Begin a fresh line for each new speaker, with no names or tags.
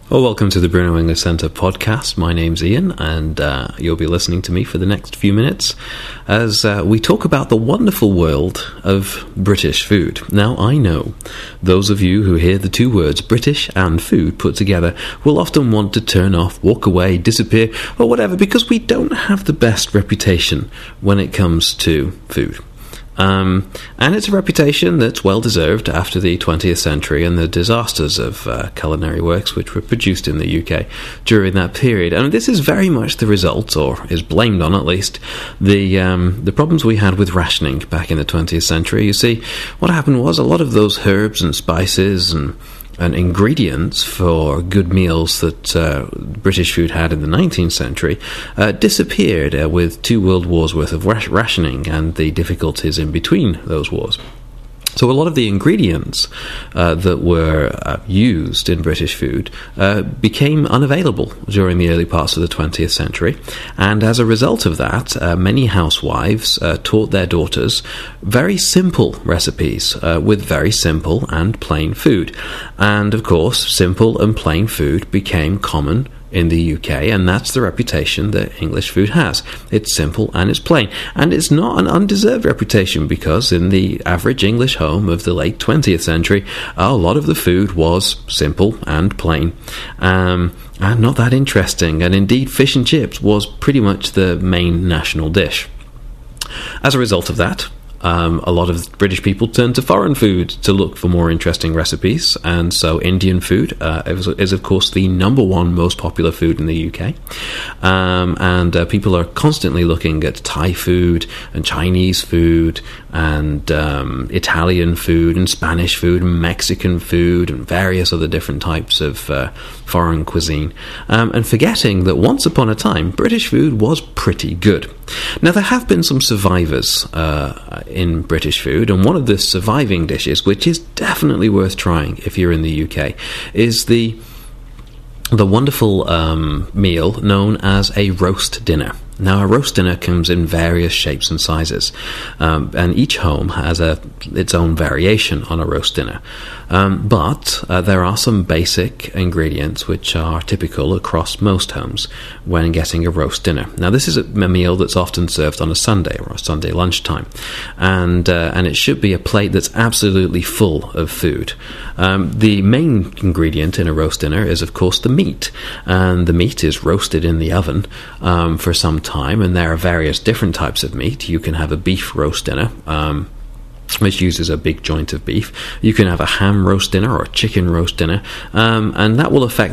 Well, welcome to the Bruno English Centre podcast. My name's Ian, and you'll be listening to me for the next few minutes as we talk about the wonderful world of British food. Now, I know those of you who hear the two words British and food put together will often want to turn off, walk away, disappear, or whatever, because we don't have the best reputation when it comes to food. And it's a reputation that's well deserved after the 20th century and the disasters of culinary works which were produced in the UK during that period. And this is very much the result, or is blamed on at least, the problems we had with rationing back in the 20th century. You see, what happened was a lot of those herbs and spices and ingredients for good meals that British food had in the 19th century disappeared with 2 world wars worth of rationing and the difficulties in between those wars. So a lot of the ingredients that were used in British food became unavailable during the early parts of the 20th century, and as a result of that, many housewives taught their daughters very simple recipes with very simple and plain food. And of course, simple and plain food became common in the UK, and that's the reputation that English food has. It's simple and it's plain, and it's not an undeserved reputation, because in the average English home of the late 20th century, a lot of the food was simple and plain, and not that interesting, and indeed fish and chips was pretty much the main national dish. As a result of that, a lot of British people turned to foreign food to look for more interesting recipes, and so Indian food is of course the number one most popular food in the UK, and people are constantly looking at Thai food and Chinese food and Italian food and Spanish food and Mexican food and various other different types of foreign cuisine, and forgetting that once upon a time British food was pretty good. Now, there have been some survivors in British food, and one of the surviving dishes, which is definitely worth trying if you're in the UK, is the wonderful meal known as a roast dinner. Now, a roast dinner comes in various shapes and sizes, and each home has its own variation on a roast dinner. But there are some basic ingredients which are typical across most homes when getting a roast dinner. Now, this is a meal that's often served on a Sunday or a Sunday lunchtime, and it should be a plate that's absolutely full of food. The main ingredient in a roast dinner is, of course, the meat, and the meat is roasted in the oven for some time, and there are various different types of meat. You can have a beef roast dinner, which uses a big joint of beef. You can have a ham roast dinner or a chicken roast dinner, and that will affect